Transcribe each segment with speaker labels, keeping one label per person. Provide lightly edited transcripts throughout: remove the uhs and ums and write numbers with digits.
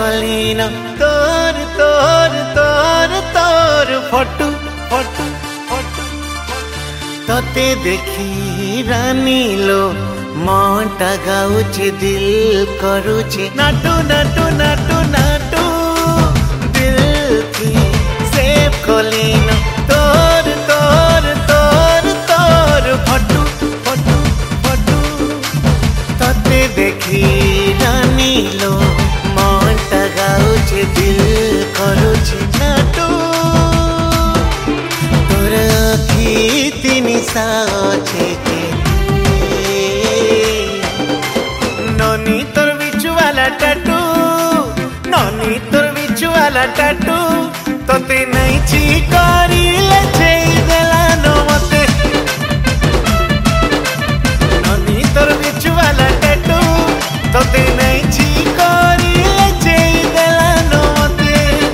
Speaker 1: कलीन तोर तोर तोर तोर फटू फटू फटू तते देखी रानी लो मनटा गाउछे दिल करूछे नाटू नाटू नाटू नाटू दिल की सेव कलीन तोर तोर तोर तोर फटू फटू फटू तते देखी रानी लो मनटा गाउछे दिल करूछे नाटू तोर आखी तिनी साछे ननी तोर बिचु वाला टाटू ननी तोर बिचु वाला टाटू तते नहीं छी करिले छेई देलानो मते ननी तोर बिचु वाला टाटू तते नहीं छी करिले छेई देलानो मते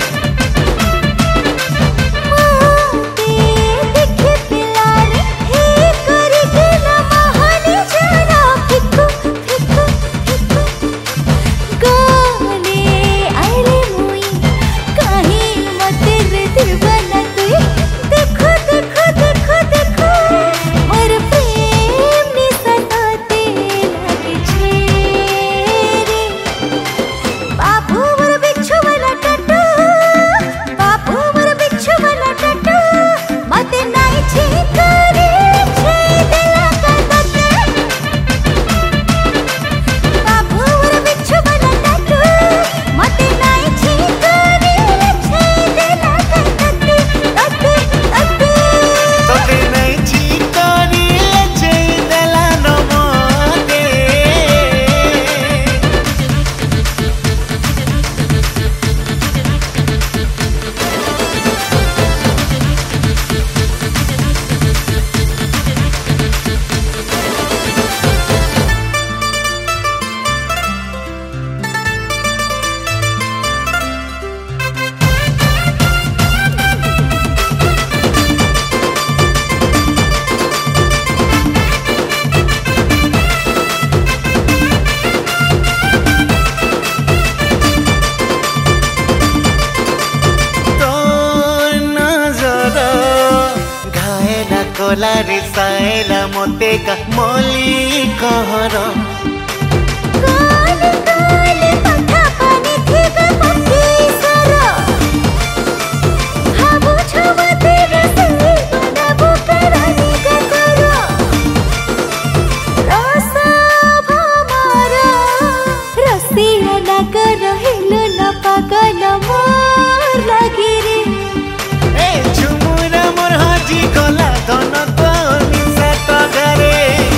Speaker 2: मोते देखे पिलारे हे करी गेला महानी जाना फिकू फिकू फिकू गाने आइले मुई कहीं मते रे दीवाना तुई देखो देखो देखो देखो मोर प्रेम नि सताते लागे छे रे बाबू मोर बिच्छू वाला टाटू बाबू मोर बिच्छू वाला टाटू मते नाई छी करे छे देला करते बाबू मोर बिच्छू वाला टाटू मते नाई छी करे छे देला करते तते तते
Speaker 1: तते नहीं छी करिले छेई देलानो मते कोला रे सायला मोते का मोली कहर
Speaker 2: काल काल पथा पानी थिगा पत्ती सर हाबो छवा तेरे से बनाबो करानी का करो रसा भमारा रसिया ना कर हिलो ना पागल मोर लगी रे
Speaker 1: ए झुमुरा मोर हाजी कोला धन तो निशा तो घरे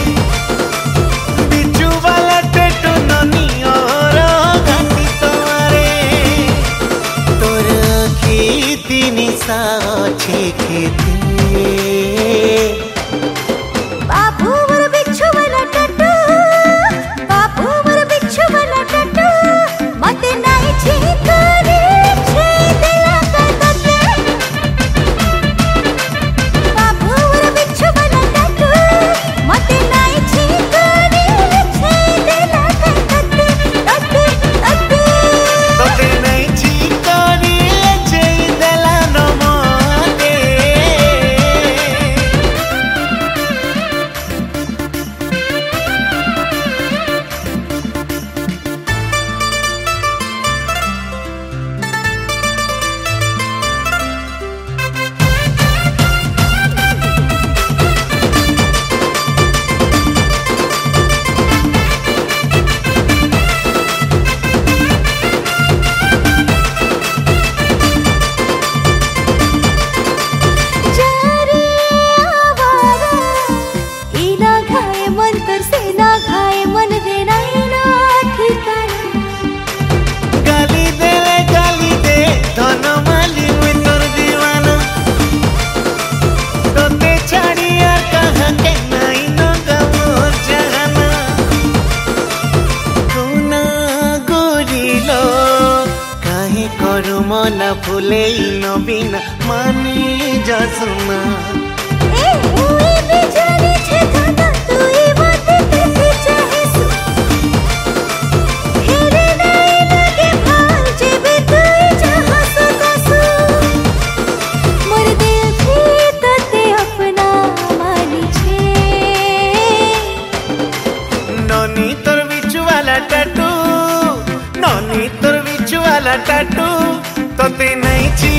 Speaker 1: बिचु वाला टेटू ननी और घाटी तुम्हारे तोर आखी तिनी साछे खेते
Speaker 2: बाबू मोर बिच्छू वाला टाटू बाबू मोर बिच्छू वाला टाटू मते नाई छी करे छे देला करते बाबू मोर बिच्छू वाला टाटू मते नाई छी करे छे देला करते तते तते
Speaker 1: तते नहीं छी करिले छेई देलानो मते
Speaker 2: जारे आवारा इना घाय मन तर से ना घाय मन रे नाई ना ठिकाना
Speaker 1: गाली दे धन माली मुई तोर दीवाना तोते छाड़िया कहा के नहीं न गमोर जहाना कोना गोरिलो काहे करू मना फुले नबीना मानी जसुना
Speaker 2: ए उई भी जाने छे दादा तुई मते कैसे चाहे सु हेरे नाई लगे भाल जे
Speaker 1: नॉनी तोर बिचु वाला टैटू, नॉनी तोर बिचु वाला टैटू, तोते नहीं छी